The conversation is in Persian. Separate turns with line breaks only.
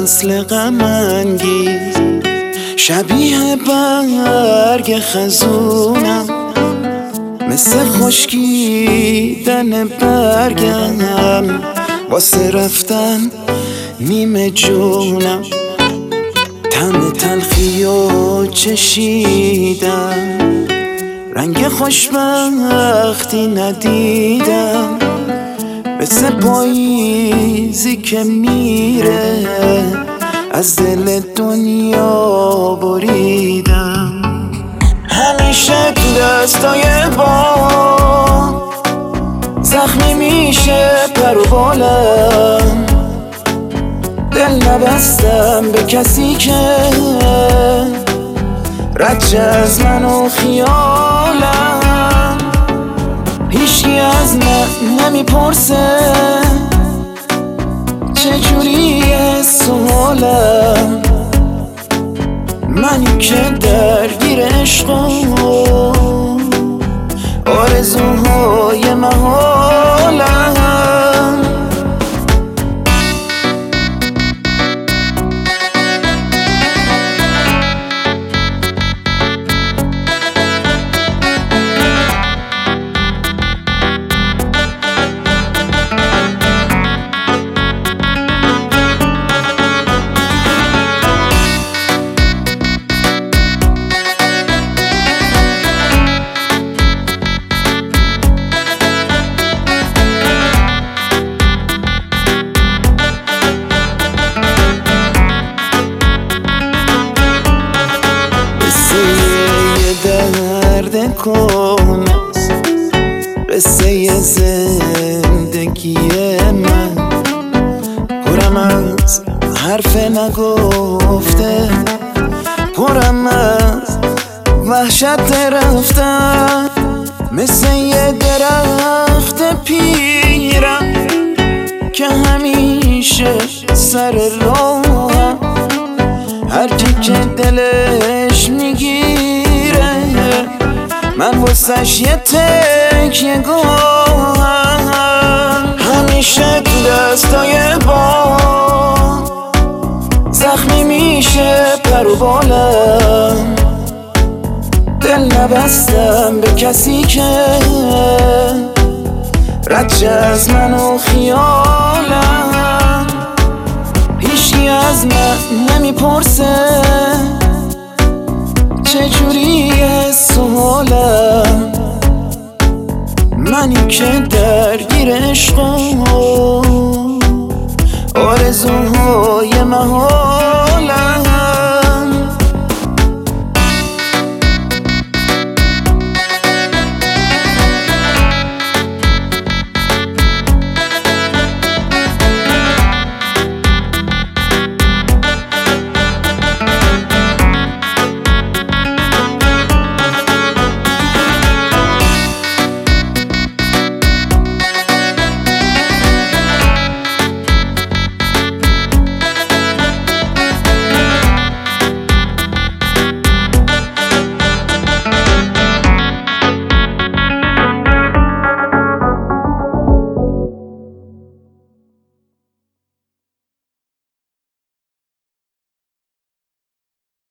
فصل غم انگیز، شبیه برگ خزونم، مثل خشکیدن برگم، واسه رفتن نیمه جونم. طعم تلخیو چشیدم، رنگ خوشبختی ندیدم، مثل پاییزی که میره از دل دنیا بریدم. همیشه تو دستای بام زخمی میشه پر و بالم، دل نبستم به کسی که رد از من و خیالم. هیچکی از من نمیپرسه چجوریه سوالم، منی که درگیر عشق و آرزوهای محالم. درد کنست قصه زندگی من، پرم از حرف نگفته، پرم از وحشت رفتن، مثل یه درخت پیرم که همیشه سر راهم، هر کی که دلش میگیره من واسش یه تکیه گاهم. همیشه تو دستای بام زخمی میشه پر و بالم، دل نبستم به کسی که رد از من و خیالم. هیچکی از من نمیپرسه چجوریه سوالم، منی که درگیر عشق و